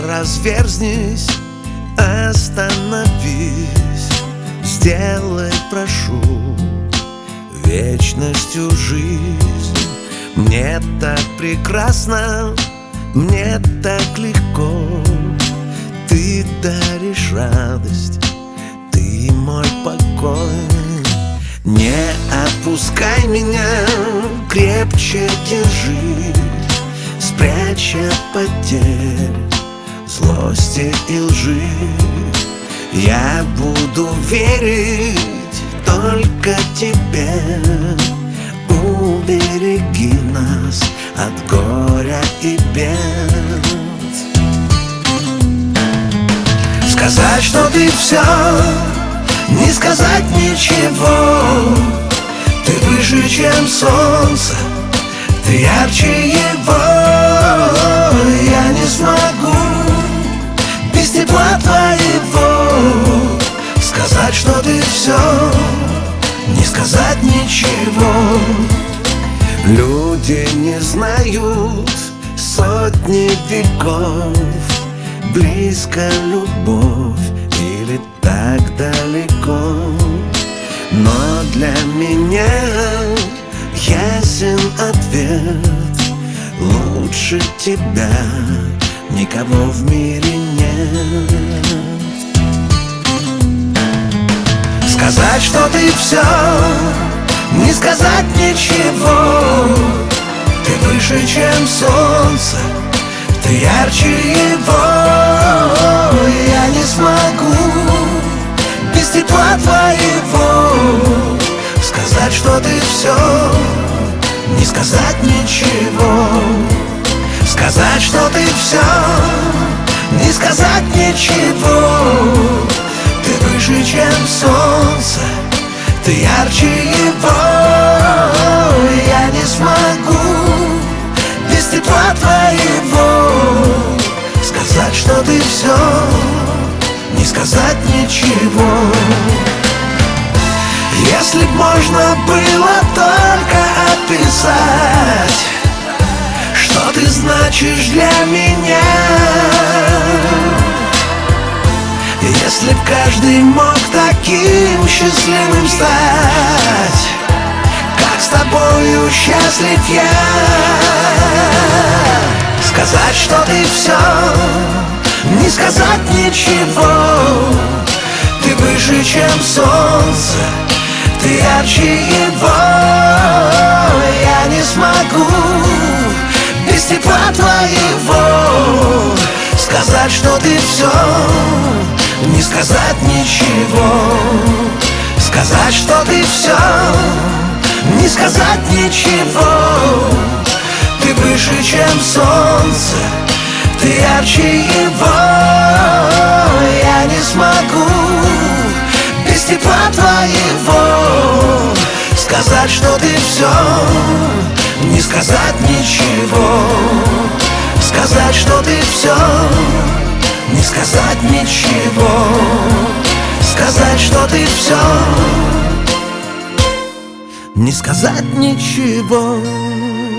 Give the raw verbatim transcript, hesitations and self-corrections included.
разверзнись, остановись, сделай, прошу, вечностью жизнь. Мне так прекрасно, мне так легко. Ты даришь радость, ты мой покой. Не отпускай меня, крепче держи, спрячь от потерь, злости и лжи. Я буду верить только тебе. Убереги нас от горя и бед. Сказать, что ты все, не сказать ничего. Ты выше, чем солнце, ты ярче его. Я не смогу без тепла твоего сказать, что ты все, не сказать ничего. Люди не знают сотни веков, близко любовь или так далеко. Но для меня ясен ответ: лучше тебя никого в мире нет. Сказать, что ты все, не сказать ничего. Ты выше, чем солнце, ты ярче его. Я не смогу без тепла твоего сказать, что ты все, не сказать ничего. Сказать, что ты все, не сказать ничего. Ты выше, чем солнце, ты ярче его. Я не смогу без тепла твоего сказать, что ты все, не сказать ничего. Если б можно было только описать, что ты значишь для меня. Если б каждый мог таким счастливым стать, как с тобою счастлив я. Сказать, что ты все, не сказать ничего. Ты выше, чем солнце, ты ярче его. Я не смогу без тепла твоего сказать, что ты все, не сказать ничего. Сказать, что ты все, не сказать ничего. Ты выше, чем солнце, ты ярче его. Я не смогу без тепла твоего сказать, что ты все, не сказать ничего. Сказать, что ты все, не сказать ничего. Сказать, что ты все, не сказать ничего.